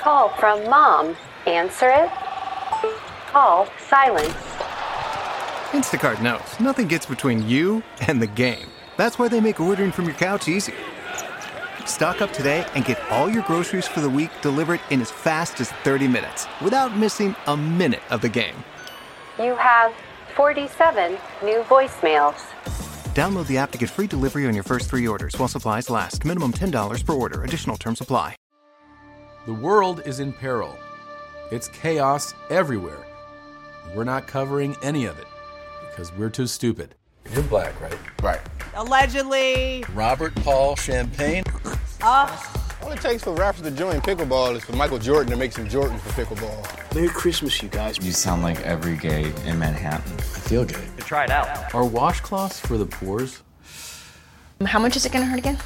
call from Mom. Answer it. Call silence. Instacart knows nothing gets between you and the game. That's why they make ordering from your couch easy. Stock up today and get all your groceries for the week delivered in as fast as 30 minutes without missing a minute of the game. You have 47 new voicemails. Download the app to get free delivery on your first 3 orders while supplies last. Minimum $10 per order. Additional terms apply. The world is in peril. It's chaos everywhere. We're not covering any of it because we're too stupid. You're black, right? Right. Allegedly. Robert Paul Champagne. All it takes for rappers to join pickleball is for Michael Jordan to make some Jordans for pickleball. Merry Christmas, you guys. You sound like every gay in Manhattan. I feel gay. Try it out. Are washcloths for the pores? How much is it going to hurt again?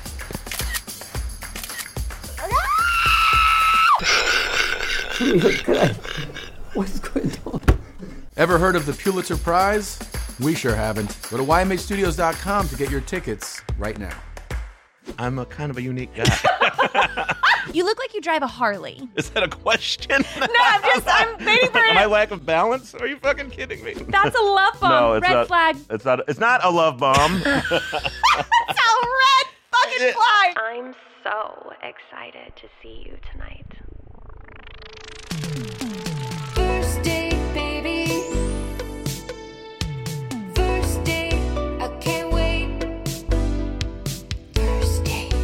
What's going on? Ever heard of the Pulitzer Prize? We sure haven't. Go to YMHstudios.com to get your tickets right now. I'm a kind of a unique guy. You look like you drive a Harley. Is that a question? No, I'm waiting for it. My lack of balance? Are you fucking kidding me? That's a love bomb. No, it's red not. flag. It's not a love bomb. That's a red fucking flag. I'm so excited to see you tonight. First date, baby. First date, I can't wait. First date.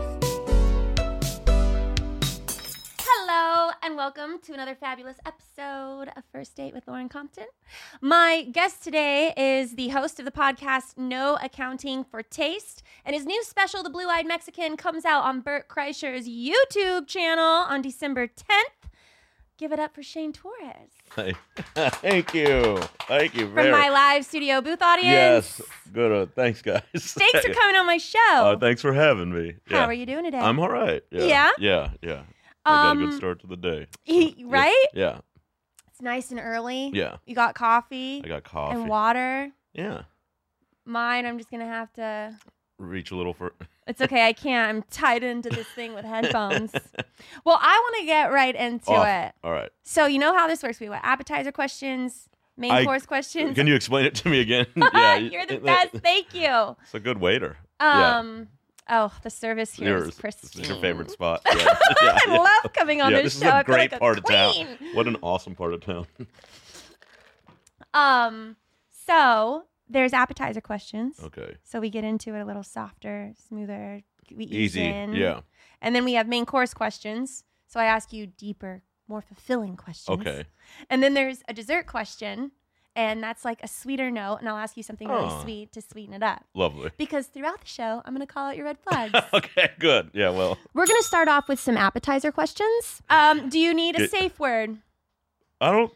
Hello, and welcome to another fabulous episode of First Date with Lauren Compton. My guest today is the host of the podcast No Accounting for Taste, and his new special, The Blue-Eyed Mexican, comes out on Bert Kreischer's YouTube channel on December 10th. Give it up for Shane Torres. Thank you. Thank you very From my live studio booth audience. Yes. Good. Thanks, guys. Thanks for coming on my show. Thanks for having me. How are you doing today? I'm all right. Yeah? Yeah. I got a good start to the day. Right? Yeah. It's nice and early. Yeah. You got coffee. I got coffee. And water. Yeah. Mine, I'm just going to have to... Reach a little for... It's okay. I can't. I'm tied into this thing with headphones. Well, I want to get right into it. All right. So you know how this works. We have appetizer questions, main course questions. Can you explain it to me again? You're the best. Thank you. It's a good waiter. Oh, the service here is pristine. This is your favorite spot. I love coming on this show. This is a I feel great like part of queen. town. What an awesome part of town. So there's appetizer questions. Okay. So we get into it a little softer, smoother. We ease Easy. in. Yeah. And then we have main course questions. So I ask you deeper, more fulfilling questions. Okay. And then there's a dessert question. And that's like a sweeter note. And I'll ask you something really sweet to sweeten it up. Lovely. Because throughout the show, I'm going to call out your red flags. Okay, good. Yeah, well. We're going to start off with some appetizer questions. Do you need a safe word? I don't.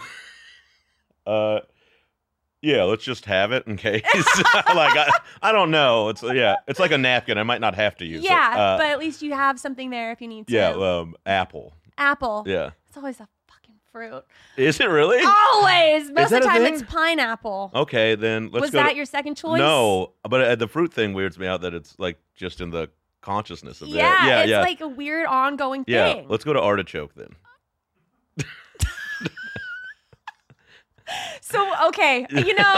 Yeah, let's just have it in case. I don't know. It's like a napkin. I might not have to use it. Yeah, but at least you have something there if you need to. Yeah, apple. Apple. Yeah. It's always a fucking fruit. Is it really? Always. Most of the time thing? it's pineapple. Okay, then let's Was go. that your second choice? No, but the fruit thing weirds me out that it's like just in the consciousness of Yeah, that. it's like a weird ongoing Yeah, thing. let's go to artichoke then. So, okay,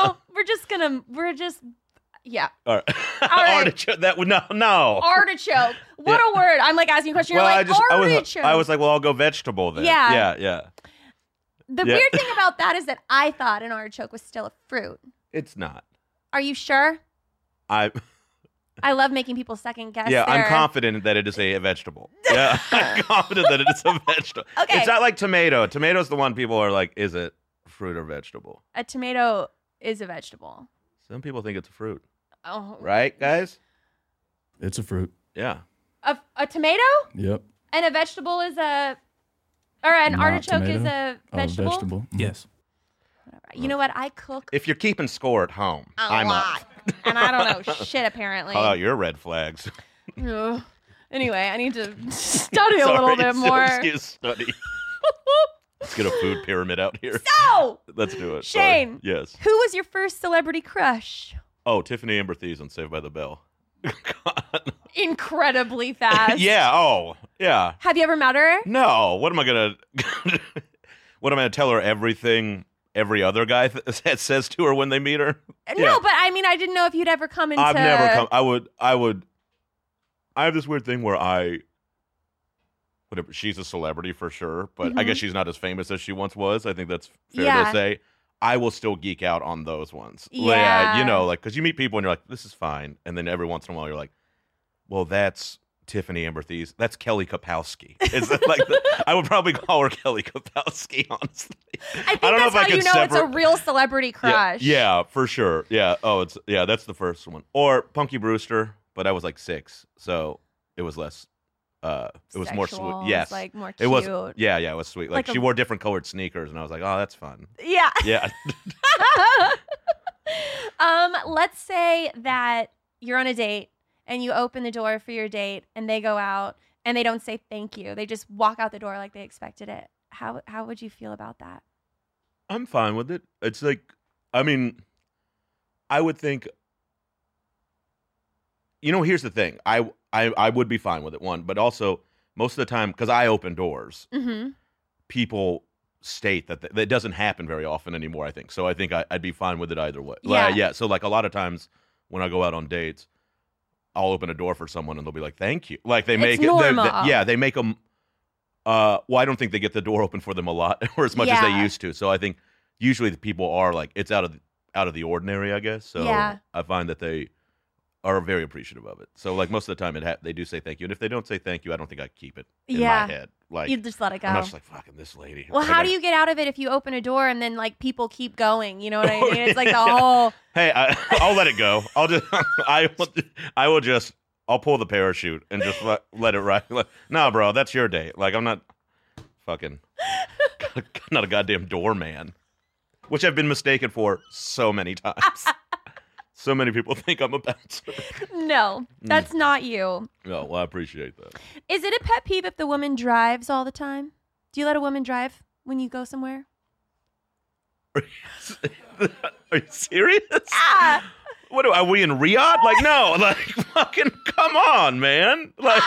yeah. All right. All right. Artichoke, that would, no. Artichoke. What a word. I'm like asking a question. You're artichoke. I was like, well, I'll go vegetable then. Yeah. Yeah. The weird thing about that is that I thought an artichoke was still a fruit. It's not. Are you sure? I love making people second guess. Yeah, I'm confident that it is a vegetable. Yeah, I'm confident that it is a vegetable. Okay. It's not like tomato. Tomato's the one people are like, is it fruit or vegetable? A tomato is a vegetable. Some people think it's a fruit. Oh. Right, guys? It's a fruit. Yeah. A tomato? Yep. And a vegetable is an artichoke tomato. is a vegetable? Vegetable. Yes. You know what? I cook If you're keeping score at home, I'm lot. And I don't know shit, apparently. Call out your red flags. Ugh. Anyway, I need to study a little bit more. Study. Let's get a food pyramid out here. So! Let's do it. Shane. Sorry. Yes. Who was your first celebrity crush? Oh, Tiffany Amber Thiessen, Saved by the Bell. God. incredibly fast. Yeah. Oh, yeah. Have you ever met her? No. What am I gonna? What am I gonna tell her? Everything every other guy says to her when they meet her. No, but I mean, I didn't know if you'd ever come into. I've never come. I would. I have this weird thing where whatever. She's a celebrity for sure, but I guess she's not as famous as she once was. I think that's fair to say. I will still geek out on those ones. Yeah. You know, like, because you meet people and you're like, this is fine. And then every once in a while you're like, well, that's Tiffany Amber Thies. That's Kelly Kapowski. Is that like I would probably call her Kelly Kapowski, honestly. I think that's how you know it's a real celebrity crush. Yeah, for sure. Yeah. Oh, that's the first one. Or Punky Brewster, but I was like 6, so it was less. It was more sweet. Yes, like more it cute. was. Yeah, it was sweet. Like she wore different colored sneakers, and I was like, oh, that's fun. Yeah. Yeah. Let's say that you're on a date and you open the door for your date, and they go out and they don't say thank you. They just walk out the door like they expected it. How would you feel about that? I'm fine with it. It's like, I mean, I would think. You know, here's the thing. I would be fine with it, one, but also most of the time, because I open doors, people state that doesn't happen very often anymore, I think. So I think I'd be fine with it either way. Yeah. So like a lot of times when I go out on dates, I'll open a door for someone and they'll be like, thank you. Like they make normal. they make them. Well, I don't think they get the door open for them a lot or as much as they used to. So I think usually the people are like, it's out of the ordinary, I guess. So I find that they are very appreciative of it. So like most of the time they do say thank you. And if they don't say thank you, I don't think I keep it in my head. Like you just let it go. I'm not just like, fucking this lady. Well, Like, how do you get out of it if you open a door and then like people keep going? You know what I mean? It's like the whole. Hey, I'll let it go. I'll just I'll pull the parachute and just let it ride. Like, nah, bro, that's your date. Like I'm not fucking not a goddamn doorman, which I've been mistaken for so many times. So many people think I'm a bouncer. No, that's not you. No, well, I appreciate that. Is it a pet peeve if the woman drives all the time? Do you let a woman drive when you go somewhere? Are you serious? Yeah. What are we in Riyadh? Like, no, like, fucking come on, man. Like,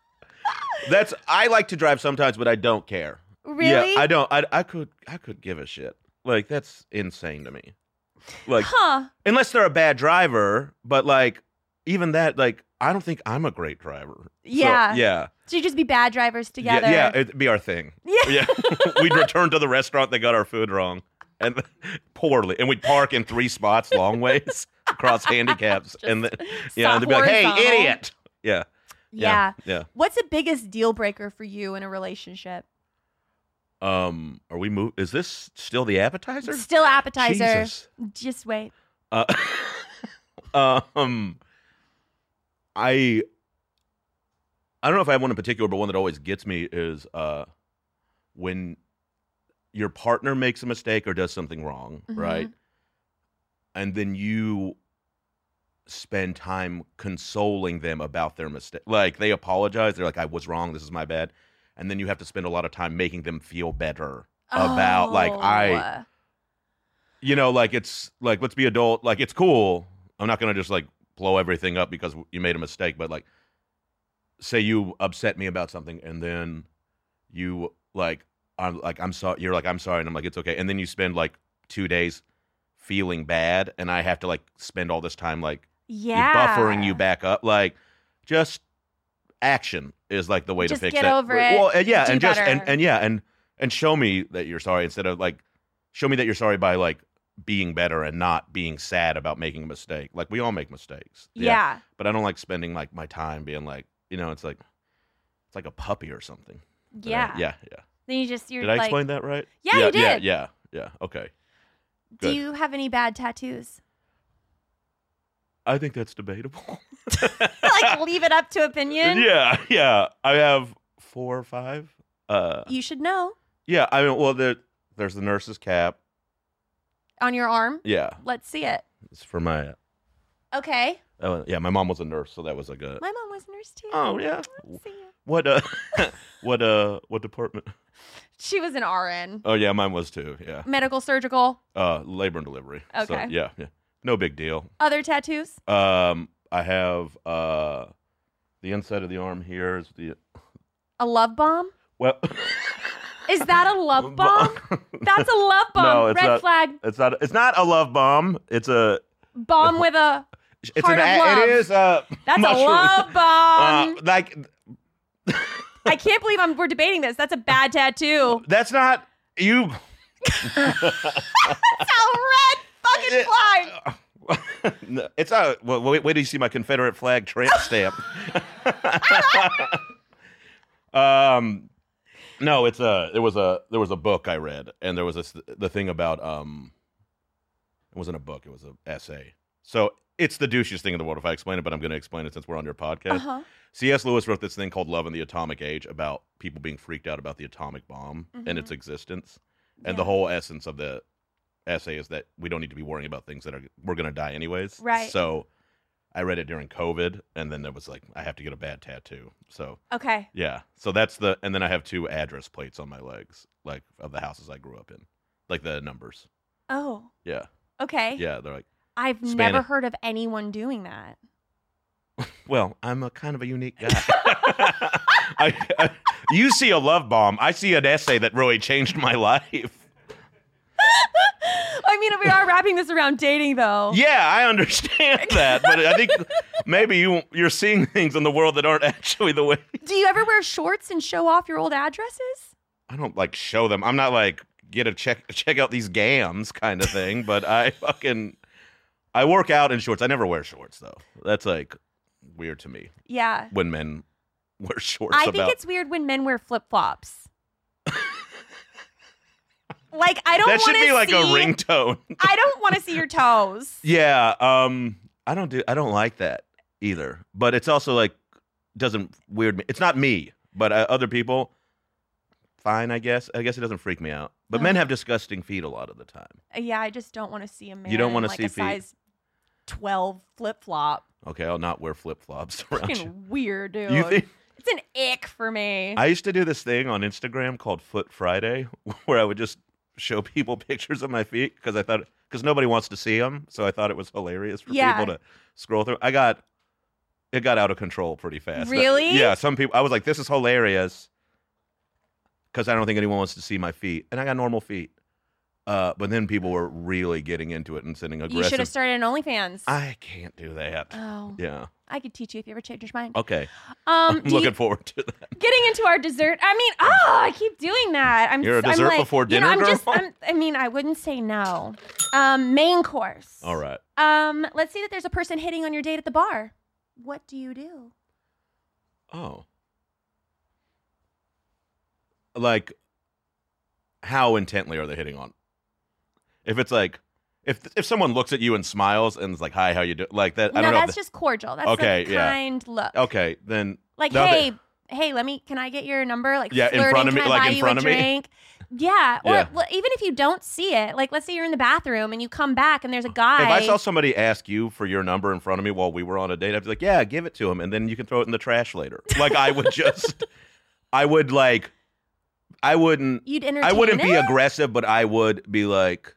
I like to drive sometimes, but I don't care. Really? Yeah, I don't. I could give a shit. Like, that's insane to me. Like, unless they're a bad driver, but like, even that, like, I don't think I'm a great driver. Yeah. So, yeah. So you just be bad drivers together? Yeah, it'd be our thing. Yeah. We'd return to the restaurant, they got our food wrong. And poorly. And we'd park in 3 spots long ways across handicaps. And then, and they'd be like, hey, idiot. Yeah. What's the biggest deal breaker for you in a relationship? Are we is this still the appetizer? Still appetizer. Jesus. Just wait. I don't know if I have one in particular, but one that always gets me is when your partner makes a mistake or does something wrong, right? And then you spend time consoling them about their mistake. Like they apologize. They're like, I was wrong. This is my bad. And then you have to spend a lot of time making them feel better about like, like it's like, let's be adult. Like, it's cool. I'm not going to just like blow everything up because you made a mistake. But like, say you upset me about something and then you like, I'm sorry. You're like, I'm sorry. And I'm like, it's okay. And then you spend like 2 days feeling bad. And I have to like spend all this time like buffering you back up. Like just action is like the way to fix it. Just get over it. Well, and just, better. and show me that you're sorry instead of like, show me that you're sorry by like being better and not being sad about making a mistake. Like we all make mistakes. Yeah. But I don't like spending like my time being like, it's like a puppy or something. Yeah. Yeah. Then you're Did I explain that right? Yeah, you did. Yeah. Okay. Good. Do you have any bad tattoos? I think that's debatable. Like leave it up to opinion? Yeah. I have 4 or 5. You should know. Yeah, I mean, well, there's the nurse's cap. On your arm? Yeah. Let's see it. It's for my... Okay. Yeah, my mom was a nurse, so that was like a... My mom was a nurse too. Oh, yeah. Let's see it. What department? She was an RN. Oh, yeah, mine was too, yeah. Medical, surgical? Labor and delivery. Okay. So, yeah. No big deal. Other tattoos? I have The inside of the arm here is the. A love bomb? Well. Is that a love bomb? That's a love bomb. No, it's Red not. flag. It's not. It's not a love bomb. It's a Bomb with a It's heart of love. It is a. That's mushroom. a love bomb. Like. I can't believe we're debating this. That's a bad tattoo. That's not you. That's a red fucking flag. No, it's a. Well, wait till you see my Confederate flag tramp stamp. No, it's a. There was a book I read, and there was the thing about It wasn't a book; it was an essay. So it's the douchiest thing in the world if I explain it, but I'm going to explain it since we're on your podcast. Uh-huh. C.S. Lewis wrote this thing called Love in the Atomic Age about people being freaked out about the atomic bomb and its existence. And the whole essence of the essay is that we don't need to be worrying about things that we're going to die anyways. Right. So I read it during COVID, and then there was like, I have to get a bad tattoo. So Okay. yeah. So and then I have 2 address plates on my legs, like of the houses I grew up in, like the numbers. Oh. Yeah. Okay. Yeah. They're like, I've Spanish. never heard of anyone doing that. well, I'm a kind of a unique guy. You see a love bomb. I see an essay that really changed my life. I mean, we are wrapping this around dating, though. Yeah, I understand that, but I think maybe you're seeing things in the world that aren't actually the way. Do you ever wear shorts and show off your old addresses? I don't like show them. I'm not like check out these gams kind of thing, but I work out in shorts. I never wear shorts though. That's like weird to me. Yeah. When men wear shorts. I think it's weird when men wear flip-flops. Like, I don't want to see... That should be like a ringtone. I don't want to see your toes. Yeah, I don't like that either. But it's also like doesn't weird me. It's not me, but other people. Fine, I guess. I guess it doesn't freak me out. But men have disgusting feet a lot of the time. Yeah, I just don't want to see a man. You don't want to like see a feet. size 12 flip-flop. Okay, I'll not wear flip flops around you. Fucking weird, dude. You think? It's an ick for me. I used to do this thing on Instagram called Foot Friday, where I would just show people pictures of my feet because nobody wants to see them, so I thought it was hilarious for people to scroll through. It got out of control pretty fast. Really? Yeah. Some people, I was like, this is hilarious because I don't think anyone wants to see my feet, and I got normal feet. But then people were really getting into it and sending aggressive. You should have started an OnlyFans. I can't do that. Oh. Yeah. I could teach you if you ever change your mind. Okay. I'm looking forward to that. Getting into our dessert. I mean, I keep doing that. You're a dessert before dinner, girl? I wouldn't say no. Main course. All right. Let's say that there's a person hitting on your date at the bar. What do you do? Oh. Like, how intently are they hitting on? If it's like, if someone looks at you and smiles and is like, "Hi, how you doing?" Like that. I don't know. That's just cordial. That's Okay, a kind look. Okay, then. Like, no, hey, can I get your number? Like, Yeah, in flirting, front of me- can I like buy in you front a of me? drink? Yeah. Or Yeah. well, even if you don't see it, like, let's say you're in the bathroom and you come back and there's a guy. If I saw somebody ask you for your number in front of me while we were on a date, I'd be like, "Yeah, give it to him, and then you can throw it in the trash later." Like I would just, I wouldn't. You'd entertain I wouldn't be it? aggressive, but I would be like,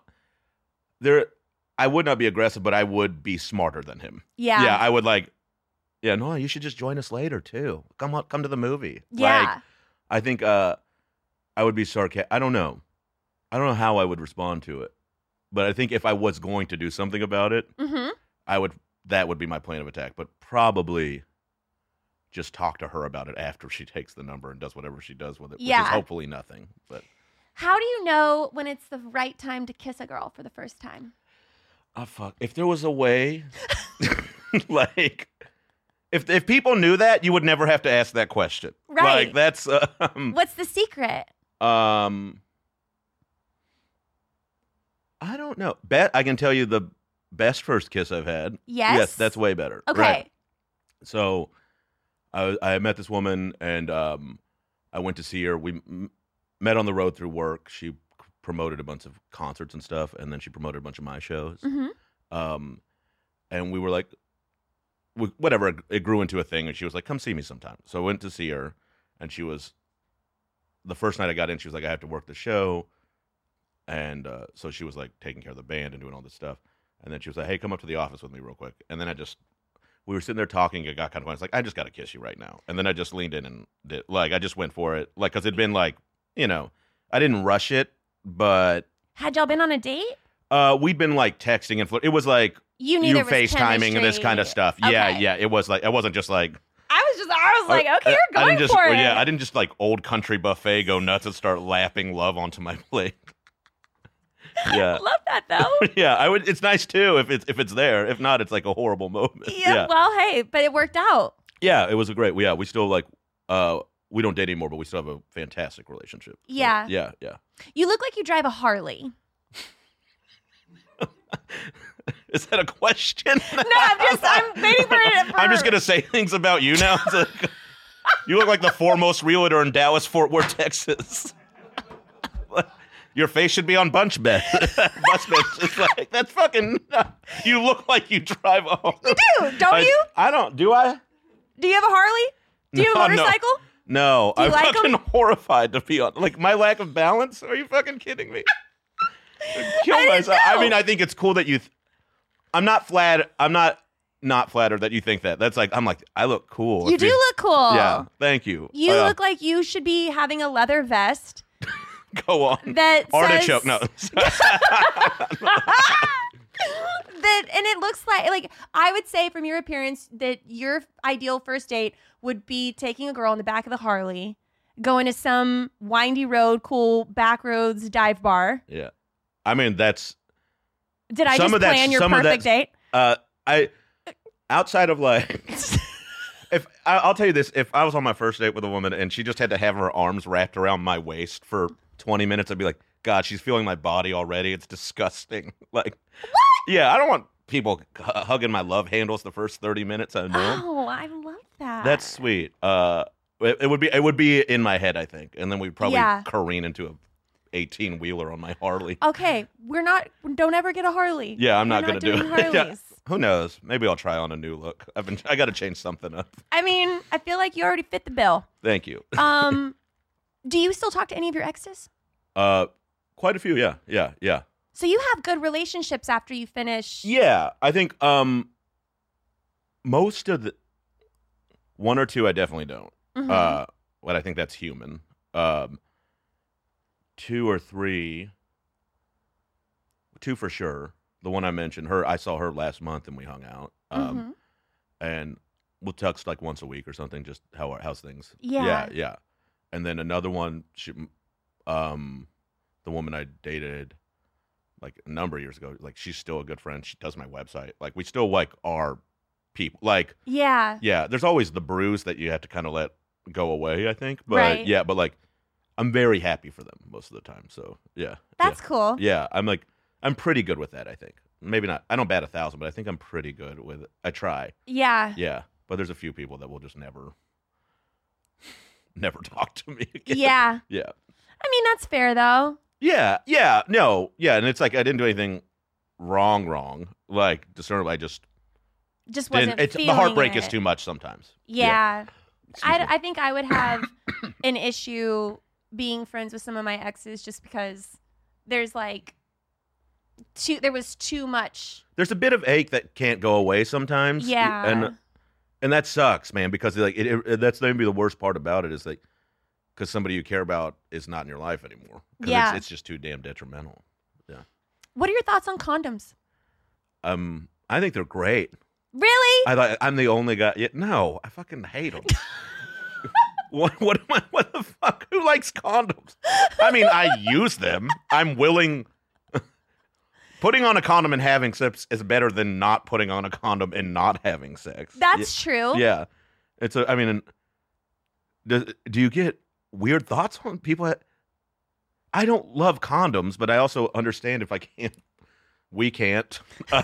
I would not be aggressive, but I would be smarter than him. Yeah. Yeah, I would like, yeah, no, you should just join us later too. Come to the movie. Yeah. Like, I think I would be sarcastic. I don't know how I would respond to it. But I think if I was going to do something about it, that would be my plan of attack. But probably just talk to her about it after she takes the number and does whatever she does with it, which is hopefully nothing. But how do you know when it's the right time to kiss a girl for the first time? oh fuck! If there was a way, like, if people knew that, you would never have to ask that question. Right. Like that's What's the secret? I don't know. I can tell you the best first kiss I've had. Yes? Yes, that's way better. Okay. Right. So I met this woman and I went to see her. We met on the road through work. She promoted a bunch of concerts and stuff, and then she promoted a bunch of my shows. And we were like, whatever, it grew into a thing, and she was like, come see me sometime. So I went to see her, and the first night I got in, she was like, I have to work the show. And so she was like taking care of the band and doing all this stuff. And then she was like, hey, come up to the office with me real quick. And then we were sitting there talking. It got kind of fun. It's like, I just got to kiss you right now. And then I just leaned in and did, like, I just went for it. Like, because it'd been like, you know, I didn't rush it, but. Had y'all been on a date? We'd been like texting and it was like you knew there was FaceTiming and this kind of stuff. Okay. Yeah. It was like, it wasn't just like. I was like, okay, you're I going didn't just, for it. Yeah, I didn't just like old country buffet go nuts and start lapping love onto my plate. Yeah. Love that though. Yeah, I would. It's nice too if it's there. If not, it's like a horrible moment. Yeah. Well, hey, but it worked out. Yeah, it was a great. Yeah, we still like. We don't date anymore, but we still have a fantastic relationship. So, Yeah. Yeah. You look like you drive a Harley. Is that a question? No, I'm waiting for it. I'm just gonna say things about you now. It's like, you look like the foremost realtor in Dallas, Fort Worth, Texas. Your face should be on bunch bed. Bus bench. It's like, that's fucking. You look like you drive a Harley. You do, don't you? I don't. Do I? Do you have a Harley? Do you have a motorcycle? No, Do you I'm like fucking 'em? horrified to be on. Like, my lack of balance? Are you fucking kidding me? Kill I didn't myself. know. I mean, I think it's cool that you. I'm not flattered that you think that. That's like, I'm like, I look cool. You do look cool. Yeah, thank you. You look like you should be having a leather vest Go on. that Artichoke. says, No. that, and it looks like I would say from your appearance that your ideal first date would be taking a girl in the back of the Harley, going to some windy road, cool back roads dive bar. Yeah. I mean, that's. Did I Some just of that- plan your some of perfect date? I outside of like. I'll tell you this, if I was on my first date with a woman and she just had to have her arms wrapped around my waist for 20 minutes, I'd be like, God, she's feeling my body already. It's disgusting. Like, what? Yeah, I don't want people hugging my love handles the first 30 minutes I know. Oh, I love that. That's sweet. It would be in my head, I think, and then we'd probably careen into a 18-wheeler on my Harley. Okay, don't ever get a Harley. Yeah, I'm not We're gonna do doing it. Harleys. Yeah. Who knows? Maybe I'll try on a new look. I got to change something up. I mean, I feel like you already fit the bill. Thank you. Do you still talk to any of your exes? Quite a few. Yeah. So you have good relationships after you finish. Yeah, I think most of the one or two I definitely don't. Mhm. But I think that's human. 2 or 3, 2 for sure. The one I mentioned, I saw her last month and we hung out. Mhm. And we'll text like once a week or something, just how's things. Yeah. Yeah. And then another one, the woman I dated like a number of years ago, like she's still a good friend. She does my website. Like we still like are people. Like Yeah. yeah, there's always the bruise that you have to kind of let go away, I think. But Right. yeah, but like I'm very happy for them most of the time. So yeah. That's cool. Yeah, I'm pretty good with that, I think. Maybe not. I don't bat 1,000, but I think I'm pretty good with it. I try. Yeah. Yeah, but there's a few people that will just never talk to me again. Yeah. Yeah. I mean, that's fair though. Yeah, no, yeah, and it's like I didn't do anything wrong. Like discernible, I just Wasn't the feeling heartbreak it. is too much sometimes. Yeah. Excuse me. I think I would have an issue being friends with some of my exes just because there's like there was too much. There's a bit of ache that can't go away sometimes. Yeah. And that sucks, man, because like that's maybe the worst part about it is like because somebody you care about is not in your life anymore. 'Cause Yeah. it's just too damn detrimental. Yeah. What are your thoughts on condoms? I think they're great. Really? I'm the only guy. Yeah, no, I fucking hate them. What the fuck? Who likes condoms? I mean, I use them. I'm willing. Putting on a condom and having sex is better than not putting on a condom and not having sex. That's true. Yeah. I mean, do you get weird thoughts on people? I don't love condoms, but I also understand if I can't. We can't.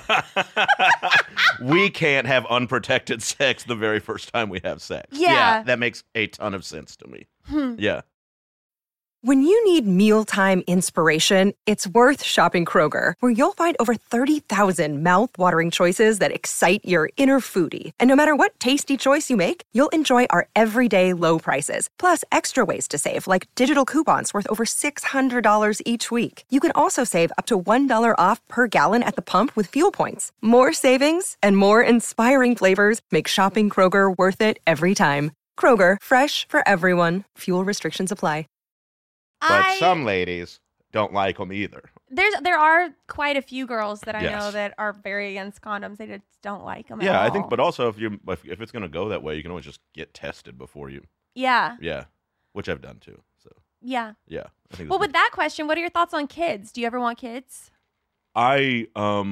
We can't have unprotected sex the very first time we have sex. Yeah. That makes a ton of sense to me. Yeah. When you need mealtime inspiration, it's worth shopping Kroger, where you'll find over 30,000 mouth-watering choices that excite your inner foodie. And no matter what tasty choice you make, you'll enjoy our everyday low prices, plus extra ways to save, like digital coupons worth over $600 each week. You can also save up to $1 off per gallon at the pump with fuel points. More savings and more inspiring flavors make shopping Kroger worth it every time. Kroger, fresh for everyone. Fuel restrictions apply. But some ladies don't like them either. There are quite a few girls that I Yes. know that are very against condoms. They just don't like them. Yeah, at I think. all. But also, if it's gonna go that way, you can always just get tested before you. Yeah. Yeah, which I've done too. So Yeah. yeah, I think. Well, with that question, what are your thoughts on kids? Do you ever want kids? I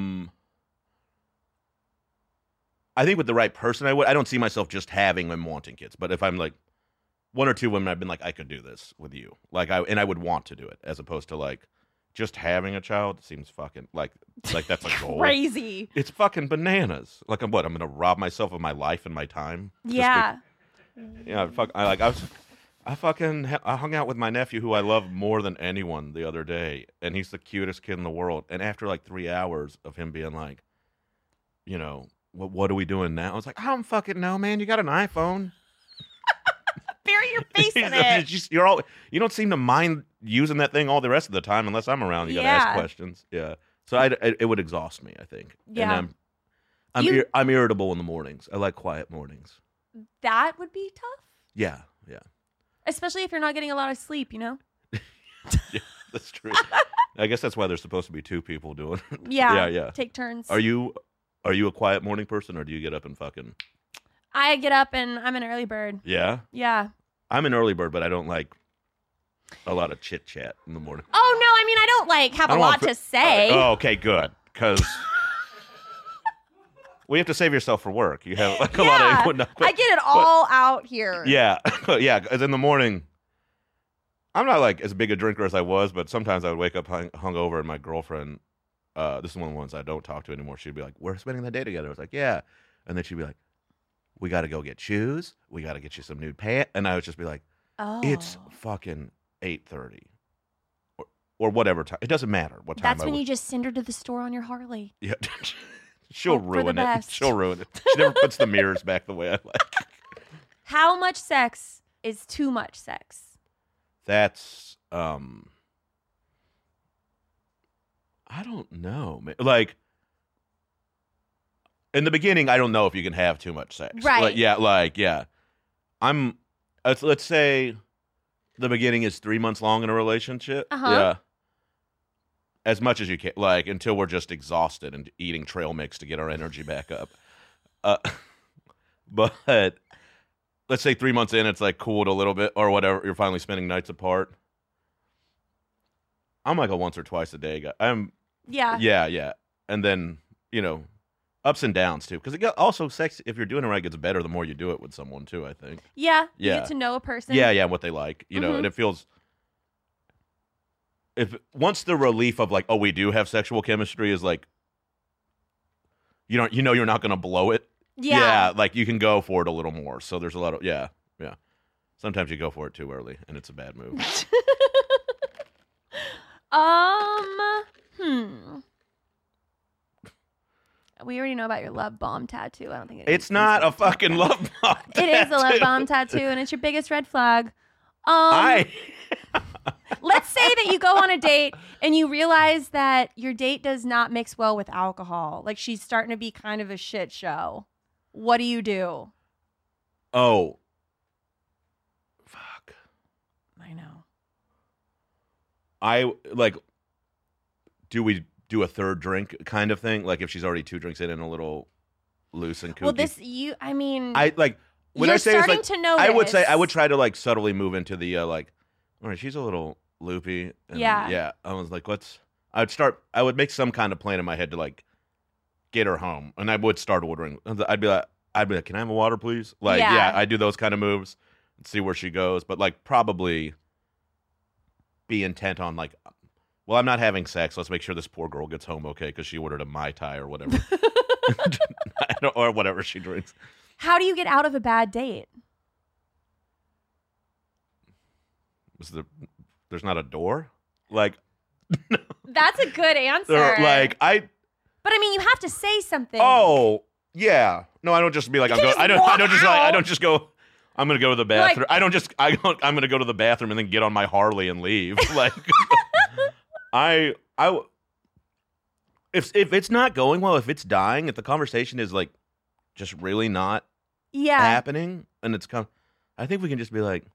think with the right person, I would. I don't see myself just having and wanting kids. But if I'm like one or two women, I've been like, I could do this with you. Like I would want to do it, as opposed to like just having a child seems fucking like that's a goal. Crazy. It's fucking bananas. Like I'm gonna rob myself of my life and my time. Yeah. Yeah. I hung out with my nephew, who I love more than anyone, the other day, and he's the cutest kid in the world. And after like 3 hours of him being like, you know, what are we doing now? I was like, I don't fucking know, man. You got an iPhone. Bury your face in it. You don't seem to mind using that thing all the rest of the time unless I'm around. You got to Yeah. ask questions. Yeah. So it would exhaust me, I think. Yeah. And I'm irritable in the mornings. I like quiet mornings. That would be tough, Yeah. Yeah. especially if you're not getting a lot of sleep, you know? Yeah, that's true. I guess that's why there's supposed to be two people doing it. Yeah. Yeah. Take turns. Are you a quiet morning person, or do you get up and fucking? I get up and I'm an early bird. Yeah. Yeah. I'm an early bird, but I don't like a lot of chit chat in the morning. Oh, no. I mean, I don't like have I a don't lot want to say. Oh, okay, good. Because we have to save yourself for work. You have like a lot of input. I get it all out here. Yeah, yeah. Because in the morning, I'm not like as big a drinker as I was, but sometimes I would wake up hungover, and my girlfriend, this is one of the ones I don't talk to anymore. She'd be like, "We're spending the day together." I was like, "Yeah," and then she'd be like, "We got to go get shoes. We got to get you some new pants," and I would just be like, Oh. "It's fucking 8:30." Or whatever time. It doesn't matter what time. That's when you just send her to the store on your Harley. Yeah. She'll Hope for the ruin it. best. She'll ruin it. She never puts the mirrors back the way I like. How much sex is too much sex? That's I don't know, man. Like in the beginning, I don't know if you can have too much sex. Right. Yeah. Let's say the beginning is 3 months long in a relationship. Uh-huh. Yeah. As much as you can, like until we're just exhausted and eating trail mix to get our energy back up. But let's say 3 months in, it's like cooled a little bit or whatever. You're finally spending nights apart. I'm like a once or twice a day guy. Yeah. Yeah. And then, ups and downs too. Because also sex, if you're doing it right, gets better the more you do it with someone too, I think. Yeah. You Yeah. get to know a person. Yeah, and what they like, and it feels. Once the relief of like, oh, we do have sexual chemistry is like, you're not gonna blow it. Yeah. Like you can go for it a little more. So there's a lot of yeah. Sometimes you go for it too early, and it's a bad move. We already know about your love bomb tattoo. I don't think It's not a fucking love bomb. It is a love bomb tattoo, and it's your biggest red flag. Let's say that you go on a date and you realize that your date does not mix well with alcohol. Like she's starting to be kind of a shit show. What do you do? Oh. Fuck. I know. Do we do a third drink kind of thing? Like if she's already 2 drinks in and a little loose and kooky. Well, When you're I say starting it's to like, notice. I would try to like subtly move into the all right, she's a little loopy. And Yeah. I was like, I would make some kind of plan in my head to like get her home, and I would start ordering. I'd be like, can I have a water, please? Like, Yeah. I do those kind of moves and see where she goes, but like probably be intent on like, well, I'm not having sex. Let's make sure this poor girl gets home okay because she ordered a Mai Tai or whatever, or whatever she drinks. How do you get out of a bad date? Was the there's not a door. Like, That's a good answer. like But I mean, you have to say something. Oh, yeah. No, I don't just be like, You I'm can't going. just I don't just walk like, I out. don't just go. I'm gonna go to the bathroom. I'm gonna go to the bathroom and then get on my Harley and leave. Like, if it's not going well, if it's dying, if the conversation is like just really not happening, and it's I think we can just be like,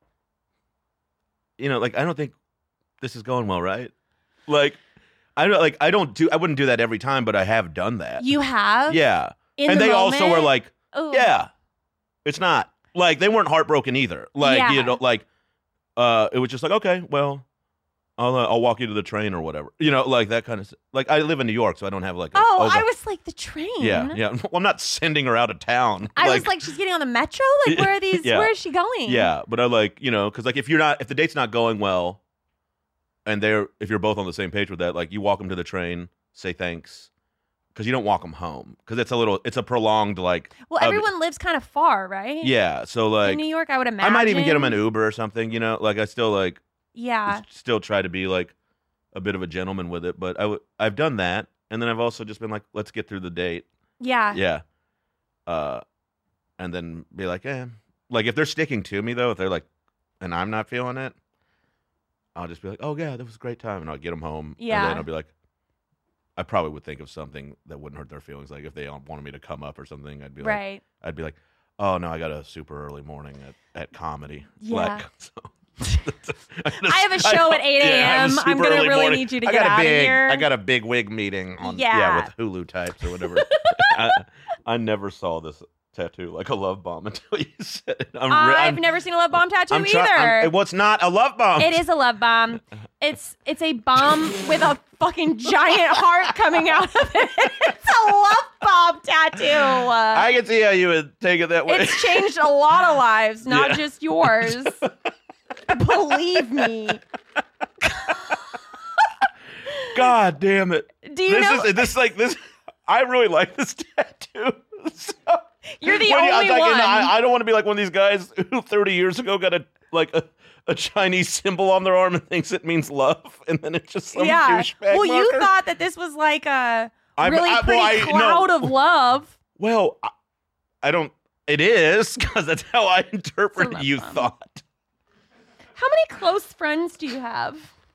like I don't think this is going well, right? Like, I wouldn't do that every time, but I have done that. You have? Yeah. In And the they also were moment? like, Ooh. yeah, it's not. Like, they weren't heartbroken either. Like, Yeah. it was just like, okay, well, I'll walk you to the train or whatever. Like that kind of, like, I live in New York, so I don't have like I was like, the train? Yeah. Well, I'm not sending her out of town. I was like, she's getting on the metro? Like, where are these, Yeah. where is she going? Yeah, but I because like if the date's not going well, and if you're both on the same page with that, like you walk them to the train, say thanks, because you don't walk them home because it's a prolonged like. Well, everyone lives kind of far, right? Yeah, so like in New York, I would imagine. I might even get them an Uber or something. Like I still like. Yeah. Still try to be like a bit of a gentleman with it, but I've done that, and then I've also just been like, let's get through the date. Yeah. Yeah. And then be like, like if they're sticking to me though, if they're like, and I'm not feeling it, I'll just be like, oh yeah, that was a great time, and I'll get them home. Yeah. And then I'll be like, I probably would think of something that wouldn't hurt their feelings, like if they wanted me to come up or something, I'd be like, oh no, I got a super early morning at comedy. Yeah. Like, so. I have a show at 8 a.m. I'm going to really need you to get out of here. I got a big wig meeting with Hulu types or whatever. I never saw this tattoo like a love bomb until you said it. I've never seen a love bomb tattoo either. Well, it's not a love bomb. It is a love bomb. It's a bomb with a fucking giant heart coming out of it. It's a love bomb tattoo. I can see how you would take it that way. It's changed a lot of lives, not just yours. Believe me. God damn it. Do you know? This I really like this tattoo. So, you're the only one. I don't want to be like one of these guys who 30 years ago got a Chinese symbol on their arm and thinks it means love, and then it's just some douchebag Well, you marker. thought that this was like a pretty cloud of love. Well, I don't. It is because that's how I interpreted you bomb. thought. How many close friends do you have?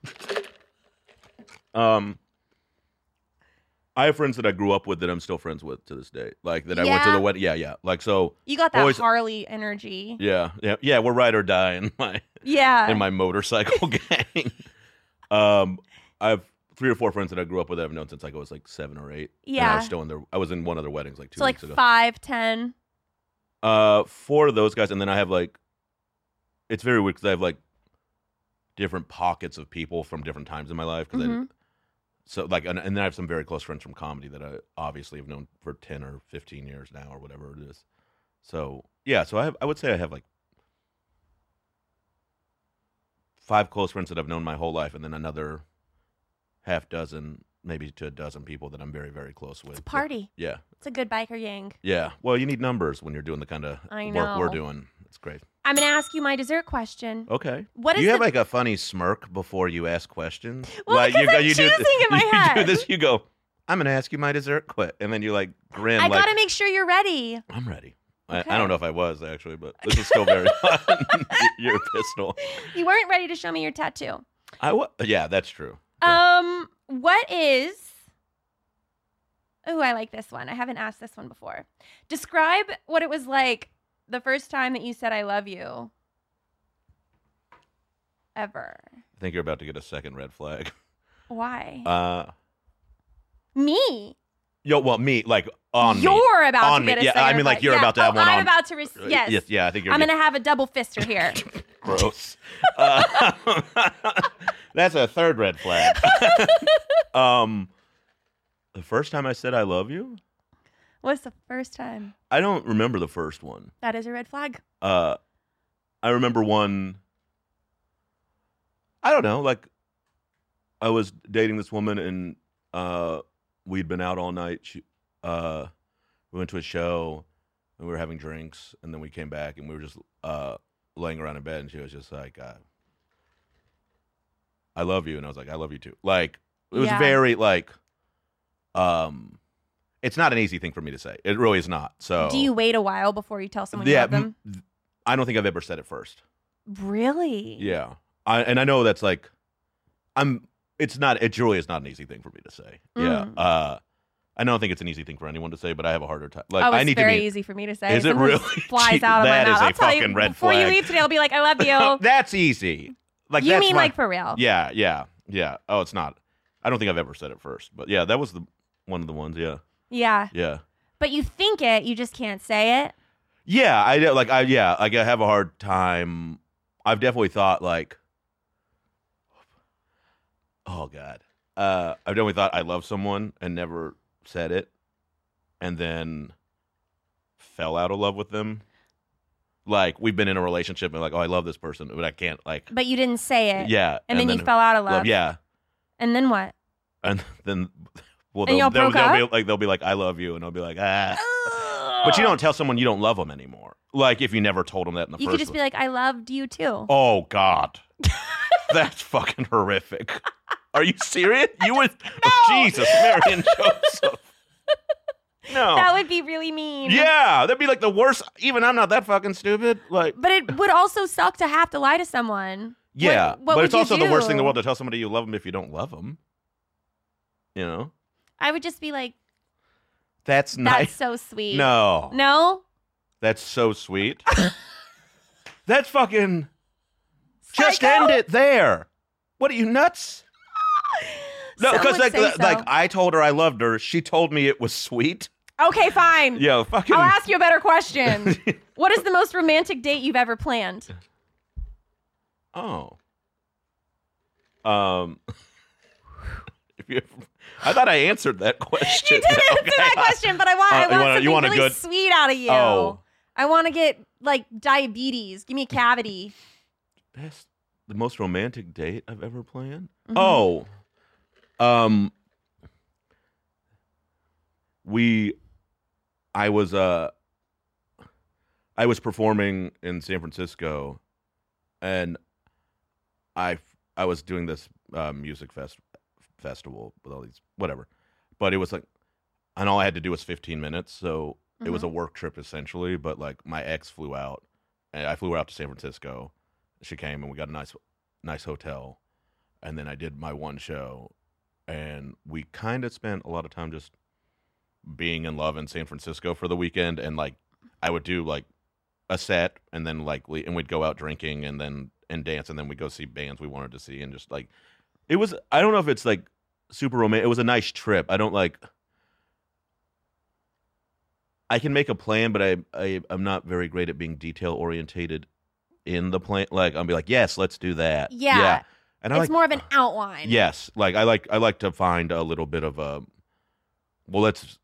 I have friends that I grew up with that I'm still friends with to this day. Like that I went to the wedding. Yeah. Like so. You got that Harley energy. Yeah. We're ride or die in my motorcycle gang. I have 3 or 4 friends that I grew up with that I've known since like I was like 7 or 8. Yeah. And I was still I was in one of their weddings like 2 weeks ago. So like 5, 10. 4 of those guys, and then I have like. It's very weird because I have like different pockets of people from different times in my life. So like, and then I have some very close friends from comedy that I obviously have known for 10 or 15 years now or whatever it is. So yeah, so I would say I have like 5 close friends that I've known my whole life, and then another half dozen, maybe to a dozen people that I'm very, very close with. It's a party. Yeah. It's a good biker gang. Yeah. Well, you need numbers when you're doing the kind of work we're doing. It's great. I'm going to ask you my dessert question. Okay. What is you have like a funny smirk before you ask questions? Well, like, because I'm choosing in my head. You do this, you go, I'm going to ask you my dessert and then you like grin. I got to make sure you're ready. I'm ready. Okay. I don't know if I was actually, but this is still very fun. You're a pistol. You weren't ready to show me your tattoo. Yeah, that's true. What is... Oh, I like this one. I haven't asked this one before. Describe what it was like the first time that you said I love you. Ever. I think you're about to get a second red flag. Why? Me? Me, like on me. You're about to get a second I mean, like flag. you're about to have one on. I'm about to yes. Yeah, I think you're I'm going to have a double fister here. Gross. That's a third red flag. The first time I said I love you? What's the first time? I don't remember the first one. That is a red flag? I remember one, I don't know, like I was dating this woman and we'd been out all night. We went to a show and we were having drinks, and then we came back and we were just laying around in bed, and she was just like, I love you. And I was like, I love you too. Like, it was Yeah. very, like, it's not an easy thing for me to say. It really is not. So, Do you wait a while before you tell someone you yeah, love them? I don't think I've ever said it first. Really? Yeah. And I know that's like, it really is not an easy thing for me to say. Mm. Yeah. I don't think it's an easy thing for anyone to say, but I have a harder time. Like, Oh, it's I need very to be. easy for me to say. Is it Sometimes really? Flies out of my That mouth. is a I'll tell you, fucking red before you flag. leave today, I'll be like, I love you. That's easy. Like, You that's mean my- like for real? Yeah. Oh, it's not. I don't think I've ever said it first, but yeah, that was one of the ones. Yeah. Yeah. Yeah. But you think it, you just can't say it. Yeah. I have a hard time. I've definitely thought like, oh God. I've definitely thought I love someone and never said it, and then fell out of love with them. Like, we've been in a relationship and like, oh, I love this person, but I can't like. But you didn't say it. Yeah. And then you fell out of love. Yeah. And then what? And then, well, And y'all broke up? they'll be like, I love you, and I'll be like, ah. But you don't tell someone you don't love them anymore. Like, if you never told them that in the You first could just be like, I loved you too. oh God, that's fucking horrific. Are you serious? You would? Oh, Jesus, Mary and Joseph. No. That would be really mean. Yeah, that'd be like the worst. Even I'm not that fucking stupid. Like, But it would also suck to have to lie to someone. yeah, What but would it's you also the worst thing in the do? world to tell somebody you love them if you don't love them. You know, I would just be like, that's nice. that's so sweet. No, No? that's so sweet. That's fucking. Just Psycho? end it there. What are you nuts? No, Some because would say so. like I told her I loved her. She told me it was sweet. Okay, fine. Yo, fucking. I'll ask you a better question. What is the most romantic date you've ever planned? Oh. If you, I thought I answered that question. You did answer that question, but I want something you want a really good- sweet out of you. Oh. I want to get like diabetes. Give me a cavity. The most romantic date I've ever planned? Mhm. Oh. I was performing in San Francisco, and I was doing this music festival with all these whatever, but it was like, and all I had to do was 15 minutes, so it was a work trip essentially. But like, my ex flew out, and I flew her out to San Francisco. She came, and we got a nice hotel, and then I did my one show, and we kind of spent a lot of time just being in love in San Francisco for the weekend. And like, I would do like a set, and then like and we'd go out drinking and dance, and then we'd go see bands we wanted to see, and just like, it was, I don't know if it's like super romantic. It was a nice trip. I don't like, I can make a plan, but I'm not very great at being detail orientated in the plan. Like, I'll be like, yes, let's do that. Yeah. And It's more of an outline. Yes, like I like to find a little bit of a. Well, let's.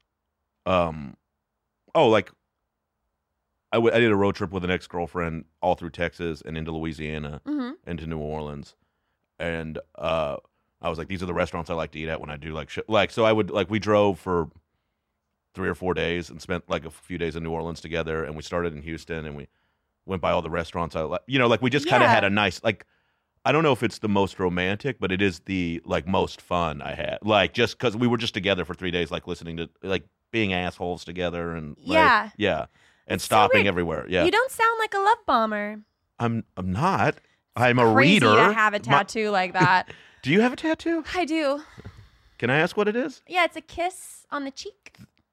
Like. I did a road trip with an ex-girlfriend all through Texas and into Louisiana, into New Orleans, and I was like, these are the restaurants I like to eat at when I do like shit. Like, so I would like, we drove for 3 or 4 days and spent like a few days in New Orleans together, and we started in Houston, and we went by all the restaurants I like. You know, like we just kind of had a nice, like, I don't know if it's the most romantic, but it is the like most fun I had. Like, just because we were just together for 3 days, like listening to like being assholes together, and like, and stopping everywhere. Yeah, You don't sound like a love bomber. I'm not. I'm a Crazy reader. to have a tattoo like that. Do you have a tattoo? I do. Can I ask what it is? Yeah, it's a kiss on the cheek.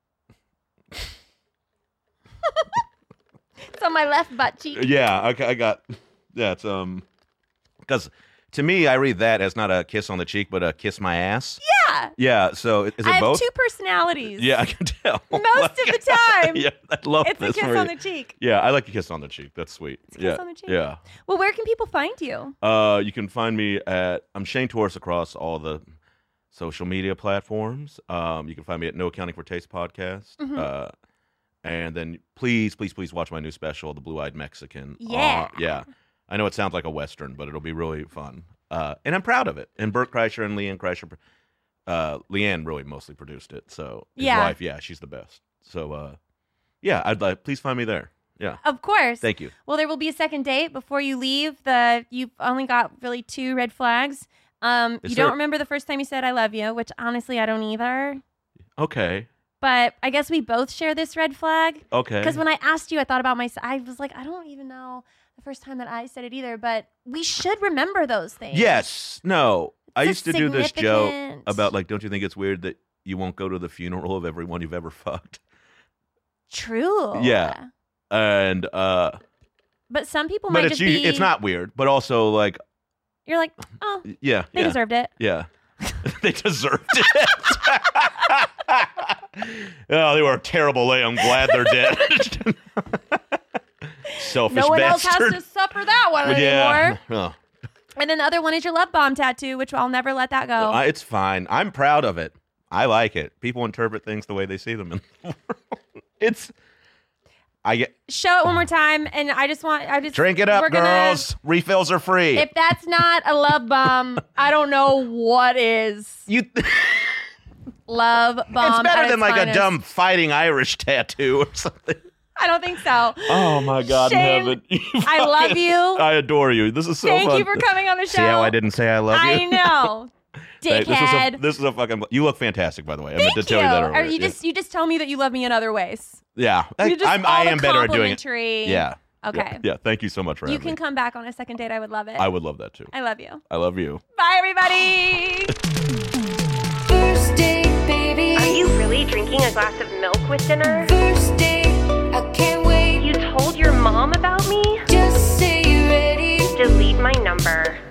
It's on my left butt cheek. Yeah, okay, I got. Yeah, it's because to me, I read that as not a kiss on the cheek, but a kiss my ass. Yeah. Yeah. So is it I have both? 2 personalities. Yeah, I can tell. Most of the time. Yeah, I love It's a this kiss for on you. the cheek. Yeah, I like a kiss on the cheek. That's sweet. It's a kiss on the cheek. Yeah. Well, where can people find you? You can find me I'm Shane Torres across all the social media platforms. You can find me at No Accounting for Taste podcast. And then please watch my new special, The Blue-Eyed Mexican. Yeah. Yeah. I know it sounds like a Western, but it'll be really fun. And I'm proud of it. And Bert Kreischer and Leanne Kreischer, Leanne really mostly produced it. So his wife, she's the best. So I'd like, please find me there. Yeah. Of course. Thank you. Well, there will be a second date before you leave. You've only got really 2 red flags. You don't remember the first time you said I love you, which honestly I don't either. Okay. But I guess we both share this red flag. Okay. Because when I asked you, I thought about myself. I was like, I don't even know the first time that I said it either. But we should remember those things. Yes. No. I It's used to do this joke significant. about, like, don't you think it's weird that you won't go to the funeral of everyone you've ever fucked? True. Yeah. And, But some people but might it's just be. it's not weird, but also, like, You're like, oh, yeah. they deserved it. Yeah. They deserved it. Oh, they were a terrible lay. I'm glad they're dead. Selfish No one bastard. else has to suffer that one anymore. Oh. And then the other one is your love bomb tattoo, which I'll never let that go. It's fine. I'm proud of it. I like it. People interpret things the way they see them in the world. Show it one more time, and I just Drink it up, we're gonna- girls. Refills are free. If that's not a love bomb, I don't know what is. Love bomb. It's better at than like finest. a dumb fighting Irish tattoo or something. I don't think so. Oh my God Shane, in heaven. I love you. I adore you. This is so Thank fun. you for coming on the show. See how I didn't say I love you? I know. Hey, Dickhead. this is a fucking. You look fantastic, by the way. I Thank meant to tell you that earlier. Or you just tell me that you love me in other ways. Yeah, You just I all am the better at doing it. complimentary- Yeah. Okay. Yeah. Thank you so much for You having can me. come back on a second date. I would love it. I would love that too. I love you. I love you. Bye, everybody. First date, baby. Are you really drinking a glass of milk with dinner? First date, I can't wait. You told your mom about me? Just say you're ready. Delete my number.